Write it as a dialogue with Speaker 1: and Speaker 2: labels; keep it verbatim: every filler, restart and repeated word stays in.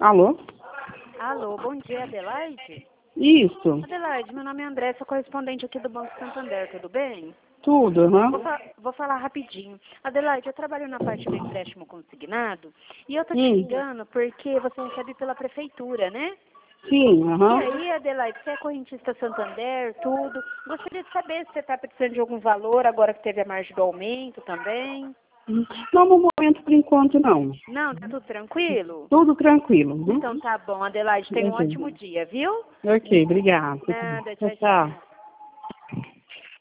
Speaker 1: Alô?
Speaker 2: Alô, bom dia, Adelaide?
Speaker 1: Isso,
Speaker 2: Adelaide, meu nome é André, sou correspondente aqui do Banco Santander, tudo bem?
Speaker 1: tudo, aham.
Speaker 2: Vou, fa- vou falar rapidinho. Adelaide, eu trabalho na parte do empréstimo consignado e eu tô te
Speaker 1: Hum.
Speaker 2: ligando porque você recebe pela prefeitura, né?
Speaker 1: Sim,
Speaker 2: E
Speaker 1: aham.
Speaker 2: aí, Adelaide, você é correntista Santander, tudo. Gostaria de saber se você está precisando de algum valor agora que teve a margem do aumento também.
Speaker 1: Hum. Não, no momento, por enquanto, não.
Speaker 2: Não, tá tudo tranquilo?
Speaker 1: Tudo tranquilo. Uhum.
Speaker 2: Então tá bom, Adelaide, tenha um
Speaker 1: Ok,
Speaker 2: ótimo dia, viu?
Speaker 1: ok, obrigada.
Speaker 2: Nada,
Speaker 1: Tchau,
Speaker 2: tchau,
Speaker 1: tchau.
Speaker 2: tchau.